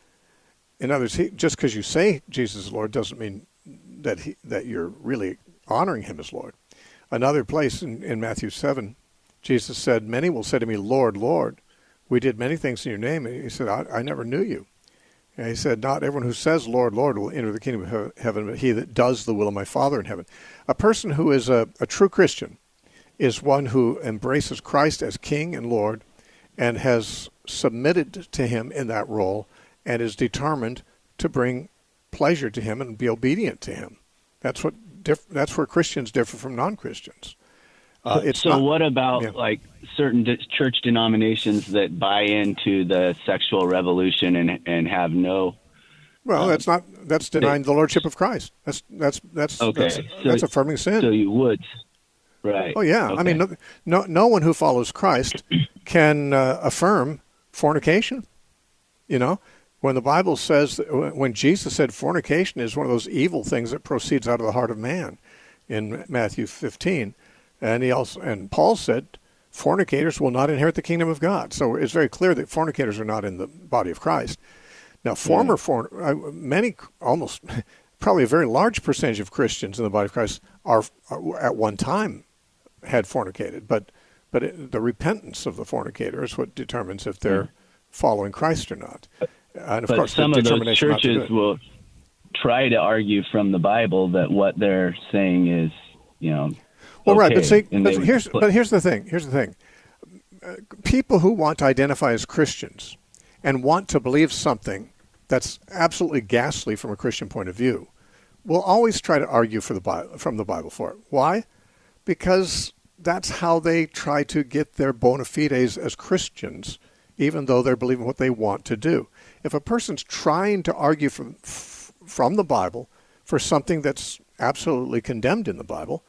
In other words, he, just because you say Jesus is Lord doesn't mean that he, that you're really honoring him as Lord. Another place in, in Matthew seven, Jesus said, "Many will say to me, Lord, Lord, we did many things in your name." And he said, I, I never knew you. And he said, "Not everyone who says, Lord, Lord, will enter the kingdom of heaven, but he that does the will of my Father in heaven." A person who is a, a true Christian is one who embraces Christ as King and Lord and has submitted to him in that role and is determined to bring pleasure to him and be obedient to him. That's what diff- that's where Christians differ from non-Christians. Uh, it's
so
not,
what about
yeah.
like certain de- church denominations that buy into the sexual revolution and and have no?
Well,
um,
that's not that's denying they, the lordship of Christ. That's that's that's
okay.
that's,
so,
that's affirming sin.
So you would, right?
Oh yeah.
Okay.
I mean, no, no no one who follows Christ can uh, affirm fornication. You know, when the Bible says that, when Jesus said fornication is one of those evil things that proceeds out of the heart of man, in Matthew fifteen. And he also, and Paul said, fornicators will not inherit the kingdom of God. So it's very clear that fornicators are not in the body of Christ. Now, former, yeah. for, uh, many, almost, probably a very large percentage of Christians in the body of Christ are, are at one time had fornicated. But, but it, the repentance of the fornicator is what determines if they're yeah. following Christ or not. And of
but
course,
some
the
of those
determination
churches
not to do it.
will try to argue from the Bible that what they're saying is, you know.
Well,
okay,
right, but see, but
would,
here's but here's the thing. Here's the thing. Uh, people who want to identify as Christians and want to believe something that's absolutely ghastly from a Christian point of view will always try to argue for the Bible, from the Bible for it. Why? Because that's how they try to get their bona fides as Christians, even though they're believing what they want to do. If a person's trying to argue from from the Bible for something that's absolutely condemned in the Bible,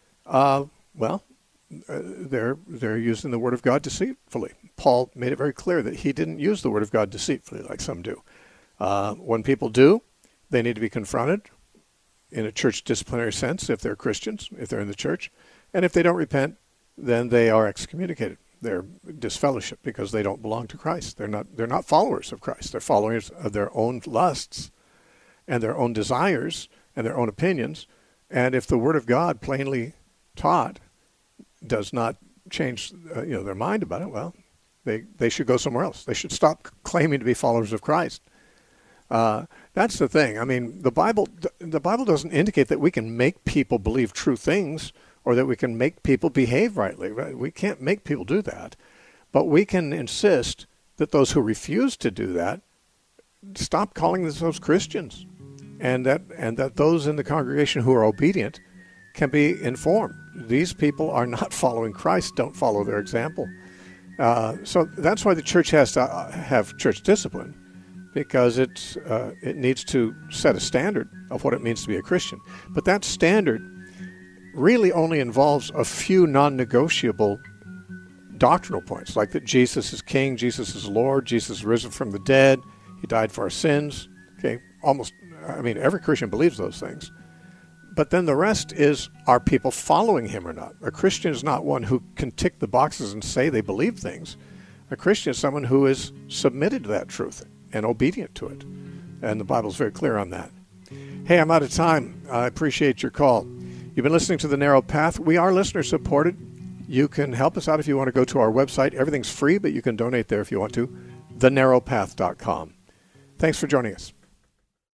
Uh, well, uh, they're they're using the Word of God deceitfully. Paul made it very clear that he didn't use the Word of God deceitfully like some do. Uh, when people do, they need to be confronted in a church disciplinary sense if they're Christians, if they're in the church. And if they don't repent, then they are excommunicated. They're disfellowship because they don't belong to Christ. They're not they're not followers of Christ. They're followers of their own lusts and their own desires and their own opinions. And if the Word of God plainly taught does not change uh, you know their mind about it, well, they they should go somewhere else. They should stop claiming to be followers of Christ. Uh, that's the thing. I mean, the Bible the Bible doesn't indicate that we can make people believe true things or that we can make people behave rightly. We can't make people do that, but we can insist that those who refuse to do that stop calling themselves Christians, and that and that those in the congregation who are obedient can be informed. These people are not following Christ, don't follow their example. Uh, so that's why the church has to have church discipline, because it's, uh, it needs to set a standard of what it means to be a Christian. But that standard really only involves a few non-negotiable doctrinal points, like that Jesus is King, Jesus is Lord, Jesus is risen from the dead, he died for our sins. Okay, almost, I mean, every Christian believes those things. But then the rest is, are people following him or not? A Christian is not one who can tick the boxes and say they believe things. A Christian is someone who is submitted to that truth and obedient to it. And the Bible's very clear on that. Hey, I'm out of time. I appreciate your call. You've been listening to The Narrow Path. We are listener supported. You can help us out if you want to go to our website. Everything's free, but you can donate there if you want to. the narrow path dot com. Thanks for joining us.